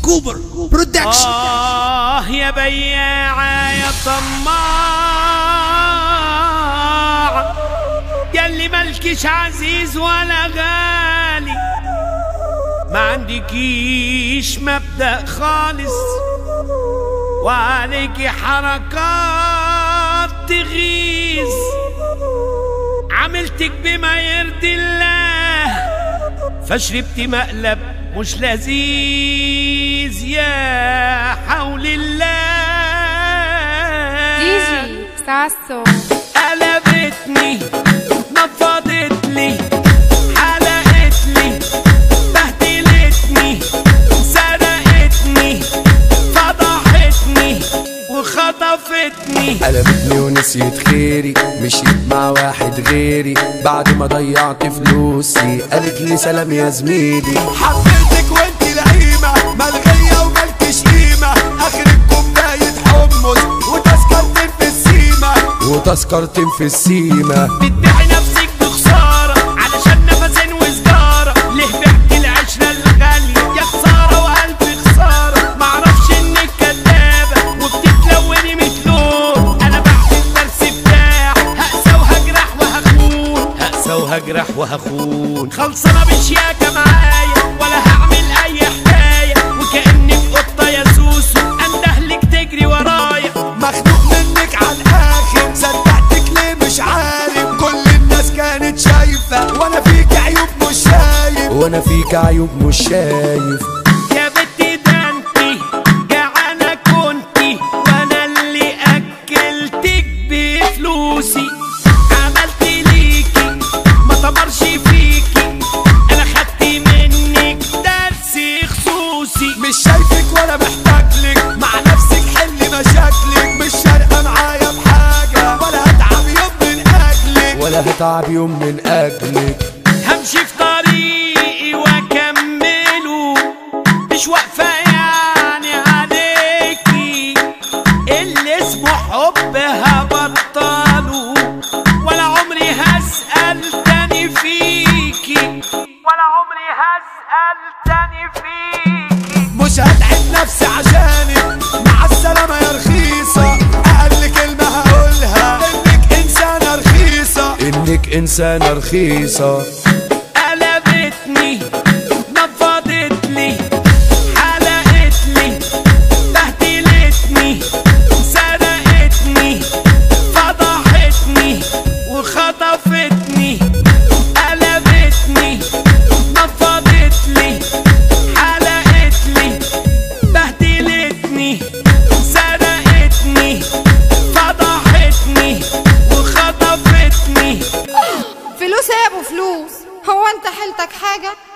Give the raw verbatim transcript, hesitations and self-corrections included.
كوبر برودكشن. آه يا بياعة يا طماع ياللي ملكش عزيز ولا غالي، ما عندكيش مبدأ خالص وعليكي حركات تغيظ، عملتك بما يرضي الله فشربتي مقلب مش لذيذ يا حول الله. دي جي ساسو قلبتني نفضتلي حلقتلي بهدلتني سرقتني فضحتني وخطفتني، قلبتني ونسيت خيري، مشيت مع واحد غيري بعد ما ضيعت فلوسي، قالت لي سلام يا زميلي. حبيتك وانت لئيمة ملغية ومالكش قيمة، اخرك كوباية حمص وتذكرتين في السيمة وتذكرتين في السيمة. بتبيعي نفسك بخسارة علشان نفسين وسجارة، ليه بعتي العشرة الغالية يا خسارة وقلبي خسارة، معرفش انك كدابة وبتتلوني متلون، انا بعت الدرس بتاع هقسى وهجرح وهخون، هقسى وهجرح وهخون، خلصانة بشياكة معايا ولا هعمل اي حكاية، وكأنك قطة يا سوسو اندهلك تجري ورايا، مخنوق منك على الاخر صدقتك ليه مش عارف، كل الناس كانت شايفة وانا فيك عيوب مش شايف، وانا فيك عيوب مش شايف. يا بنتي ده انتي جعانة كنتي وانا اللي اكلتك بفلوسي، عملت ليكي ما تمرش فيكي، انا خدت منك درس خصوصي، مش شايفك ولا محتاجلك، مع نفسك حلي مشاكلك، مش فارقة معايا بحاجة ولا هتعب يوم من اجلك، ولا هتعب يوم من اجلك. همشي في طريقي واكمله مش واقفة يعني عليكي، اللي اسمه حب هبطله ولا عمري هسأل تاني فيكي، ولا عمري هسأل تاني فيكي، مش هتعب نفسي عشانك، مع السلامة يا رخيصة، اقل كلمة هقولها انك انسانة رخيصة، انك انسانة رخيصة. قلبتني نفضتلي حلقتلي بهدلتني سرقتني فضحتني وخطفتني، قلبتني نفضتلي حلقتلي بهدلتني سرقتني فضحتني وخطفتني. فلوس يا ابو فلوس، هو انت حيلتك حاجة؟